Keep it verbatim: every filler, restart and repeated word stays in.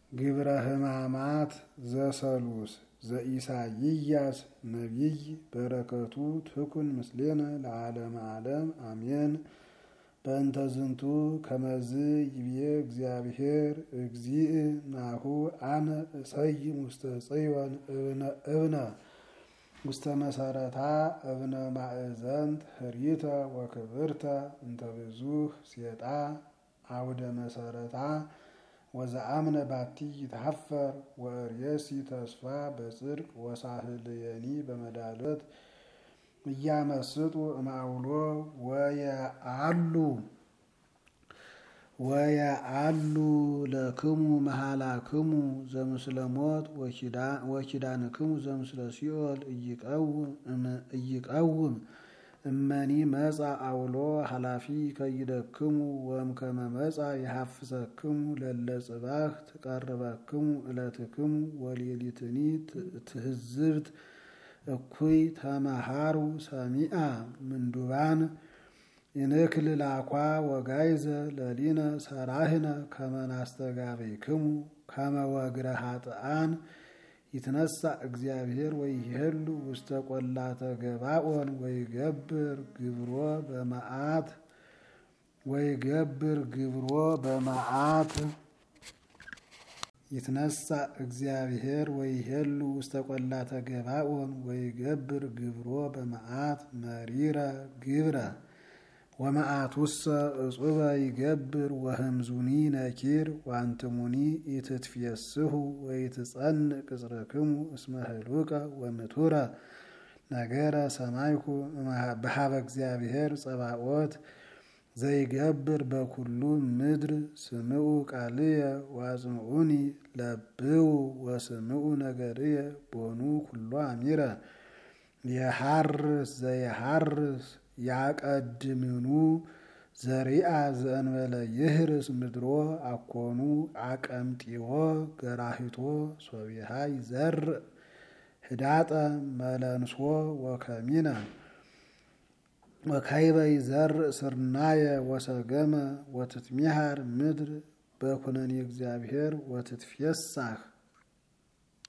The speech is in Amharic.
ግብረ ሕማማት ዘሰሉስ ዘኢሳይያስ ነቢይ በረከቱ ትኩን ምስሌነ ለዓለመ ዓለም አሜን። በእንተ ዝንቱ ከመዝ ይቤ እግዚአብሔር እግዚእ ናሁ አነ እሰይም ውስተ ጽዮን እብነ ውስተ መሰረታ እብነ ማእዘንት ህሪተ ወክብርተ እንተ ብዙኅ ሴጣ አውደ መሰረታ ወዘአምነ ባቲ ይትሐፈር ወርእየሲ ተስፋ በጽድቅ ወሳህልየኒ በመዳለት እያመስጡ እማውሎ ወየአሉ ወየአሉ ለክሙ መሃላክሙ ዘምስለ ሞት ወኪዳንክሙ ዘምስለ ሲኦል እይቀውም እመኒ መጻ አውሎ ኃላፊ ከይደክሙ ወእምከመ መጻ የሐፍሰክሙ ለለ ጽባህ ትቀርበክሙ እለትክሙ ወሌሊትኒ ትህዝብት እኩይ ተመሃሩ ሰሚአ ምንዱባን ይንክል ላኳ ወጋይዘ ለሊነ ሰራህነ ከመናስተጋቤክሙ ከመወግረ ኃጥአን ይትነሳ እግዚአብሔር ወይሄሉ ውስተ ቆላተ ገባኦን ወይገብር ግብሮ በመዓት ወይገብር ግብሮ በመዓት ይትነሳ እግዚአብሔር ወይሄሉ ውስተ ቆላተ ገባኦን ወይገብር ግብሮ በመዓት መሪረ ግብረ ወመዓት ውሰ እጹበ ይገብር ወህምዙኒ ነኪር ዋንትሙኒ ኢትትፍየስሁ ወይትጸንዕ ቅጽርክሙ እስመ ህሉቀ ወምቱረ ነገረ ሰማይኩ በሀበ እግዚአብሔር ጸባኦት ዘይገብር በኩሉ ምድር ስምዑ ቃልየ ዋጽምዑኒ ለብው ወስምዑ ነገርየ ቦኑ ኩሎ አሚረ የሐርስ ዘየሐርስ ያቀድምኑ ዘሪአ ዘእንበለ ይህርስ ምድሮ አኮኑ አቀምጢዎ ገራሂቶ ሶቢሃ ይዘርእ ህዳጠ መለንሶ ወከሚነ ወካይበ ይዘርእ ስርናየ ወሰገመ ወትትሚሃር ምድር በኩነኔ እግዚአብሔር ወትትፍየሳህ